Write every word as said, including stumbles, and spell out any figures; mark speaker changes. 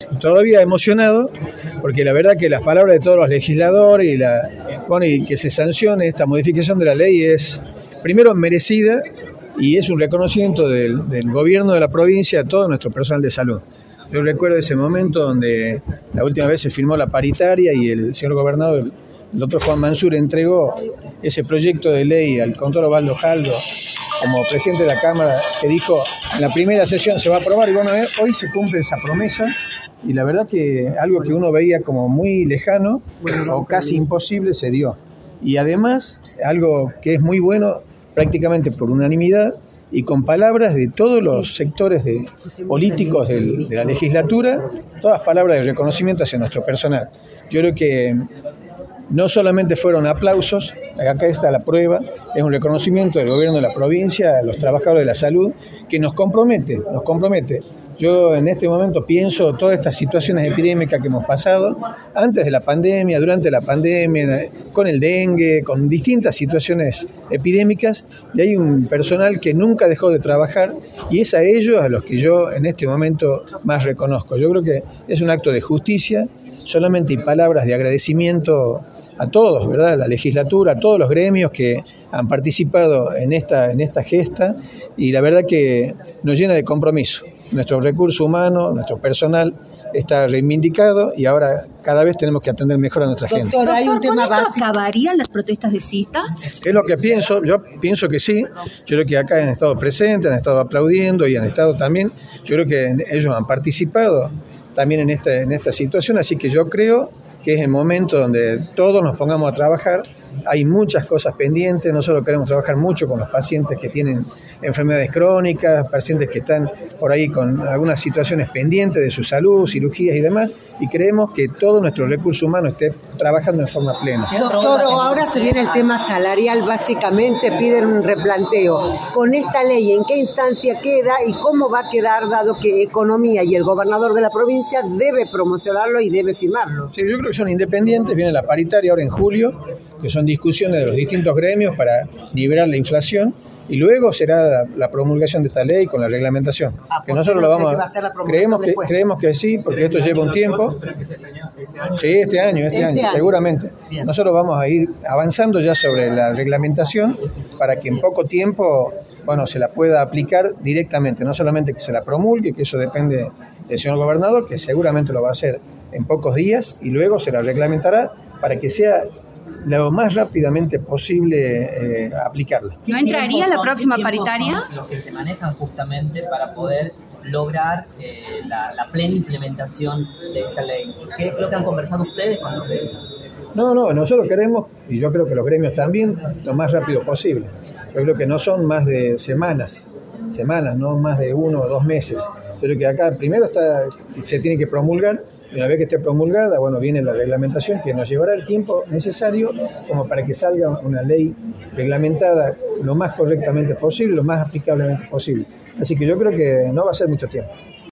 Speaker 1: todavía emocionado, porque la verdad que las palabras de todos los legisladores y, la, bueno, y que se sancione esta modificación de la ley es, primero, merecida y es un reconocimiento del, del gobierno de la provincia a todo nuestro personal de salud. Yo recuerdo ese momento donde la última vez se firmó la paritaria y el señor gobernador, el doctor Juan Mansur, entregó ese proyecto de ley al contador Osvaldo Jaldo como presidente de la Cámara, que dijo en la primera sesión se va a aprobar, y bueno, hoy se cumple esa promesa, y la verdad que algo que uno veía como muy lejano o casi imposible se dio. Y además, algo que es muy bueno, prácticamente por unanimidad, y con palabras de todos los sectores de, políticos del, de la legislatura, todas palabras de reconocimiento hacia nuestro personal. Yo creo que no solamente fueron aplausos, acá está la prueba, es un reconocimiento del gobierno de la provincia a los trabajadores de la salud que nos compromete, nos compromete. Yo en este momento pienso todas estas situaciones epidémicas que hemos pasado, antes de la pandemia, durante la pandemia, con el dengue, con distintas situaciones epidémicas, y hay un personal que nunca dejó de trabajar, y es a ellos a los que yo en este momento más reconozco. Yo creo que es un acto de justicia, solamente hay palabras de agradecimiento a todos, ¿verdad? A la legislatura, a todos los gremios que han participado en esta, en esta gesta, y la verdad que nos llena de compromiso. Nuestro recurso humano, nuestro personal está reivindicado y ahora cada vez tenemos que atender mejor a nuestra gente.
Speaker 2: Doctor, hay un tema básico.
Speaker 3: ¿Acabarían las protestas de citas?
Speaker 1: Es lo que pienso, yo pienso que sí. Yo creo que acá han estado presentes, han estado aplaudiendo y han estado también, yo creo que ellos han participado también en esta, en esta situación, así que yo creo que es el momento donde todos nos pongamos a trabajar. Hay muchas cosas pendientes, nosotros queremos trabajar mucho con los pacientes que tienen enfermedades crónicas, pacientes que están por ahí con algunas situaciones pendientes de su salud, cirugías y demás, y creemos que todo nuestro recurso humano esté trabajando en forma plena.
Speaker 2: Doctor, ahora se viene el tema salarial, básicamente piden un replanteo. Con esta ley, ¿en qué instancia queda y cómo va a quedar, dado que Economía y el gobernador de la provincia debe promocionarlo y debe firmarlo?
Speaker 1: Sí, yo creo que son independientes, viene la paritaria ahora en julio, que son discusiones de los distintos gremios para nivelar la inflación, y luego será la, la promulgación de esta ley con la reglamentación.
Speaker 2: Ah,
Speaker 1: que nosotros lo vamos
Speaker 2: a
Speaker 1: creemos que creemos que sí, porque esto lleva un tiempo. Sí, este año, este, este año, año, seguramente. Bien. Nosotros vamos a ir avanzando ya sobre la reglamentación para que en poco tiempo, bueno, se la pueda aplicar directamente, no solamente que se la promulgue, que eso depende del señor gobernador, que seguramente lo va a hacer en pocos días, y luego se la reglamentará para que sea lo más rápidamente posible eh, aplicarla.
Speaker 3: ¿No entraría la próxima paritaria?
Speaker 4: Los que se manejan justamente para poder lograr eh, la, la plena implementación de esta ley. ¿Qué es lo que han conversado ustedes con los gremios?
Speaker 1: No, no, nosotros queremos, y yo creo que los gremios también, lo más rápido posible. Yo creo que no son más de semanas, semanas, no más de uno o dos meses. Yo creo que acá primero está, se tiene que promulgar, y una vez que esté promulgada, bueno, viene la reglamentación que nos llevará el tiempo necesario como para que salga una ley reglamentada lo más correctamente posible, lo más aplicablemente posible. Así que yo creo que no va a ser mucho tiempo.